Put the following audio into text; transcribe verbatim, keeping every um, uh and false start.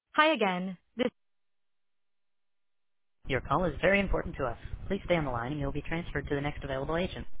Hi again. This Your call is very important to us. Please stay on the line and you'll be transferred to the next available agent.